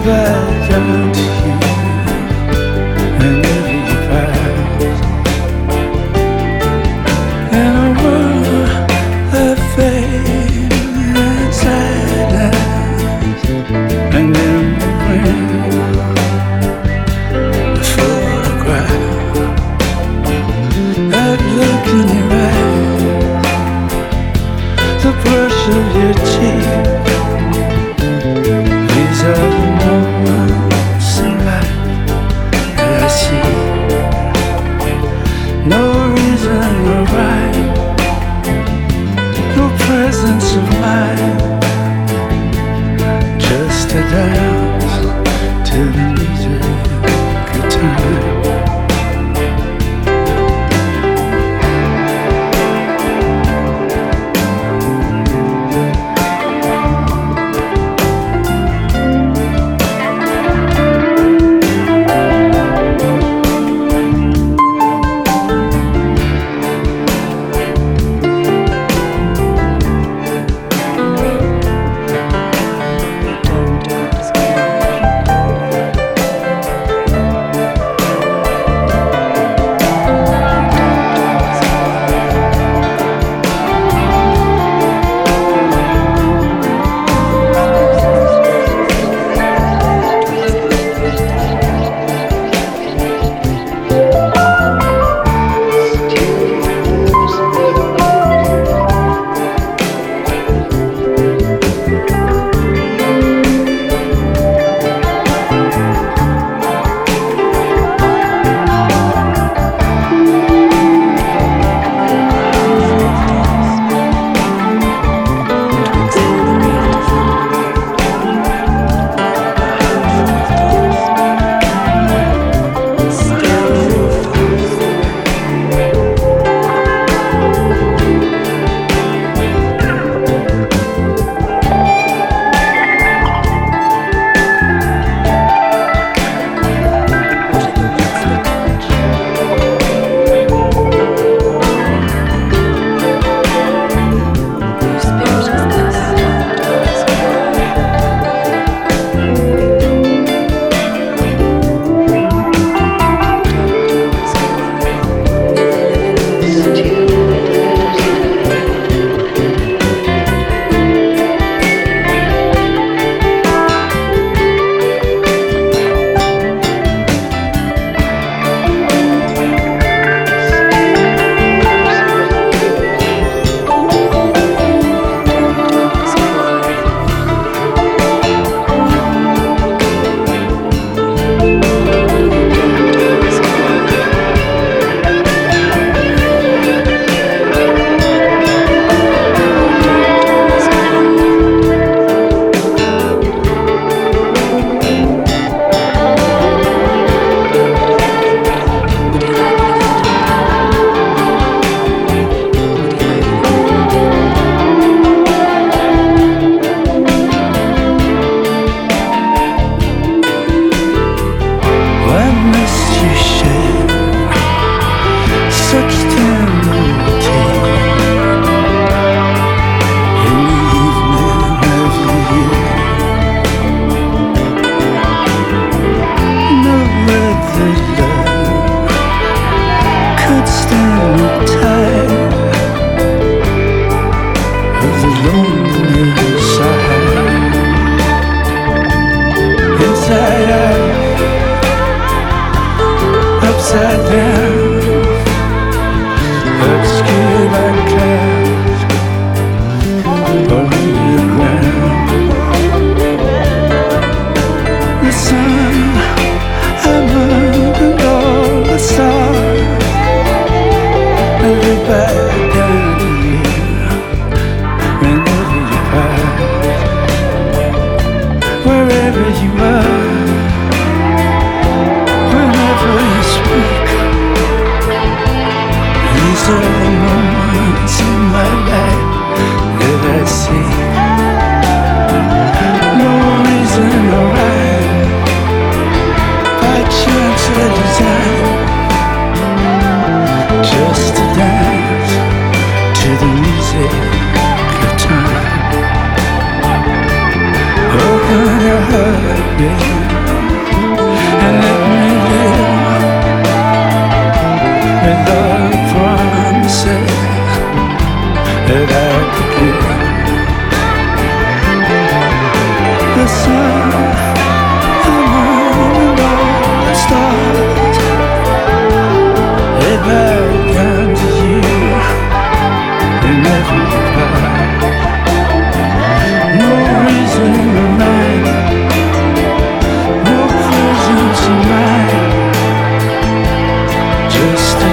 back down to you whenever you pass. In a world of fame and sadness, and in the wind, the photograph, that look in your eyes, the brush of your cheek. These are the moments in life that I see. No reason or rhyme, no presence of mind, just a dance to the music of time. Upside down, obscured by clouds, or underground. The sun, I'm under all the stars, and we back down to you whenever you pass, wherever you are. These are the moments in my life that I see. No reason or rhyme, by chance or design, just a dance to the music of time. Open your heart. yeah. And let me live with the promises that I could give. The sun, the moon, and all the stars, they bow down to you in every part. No reason remains, no presence in mind, just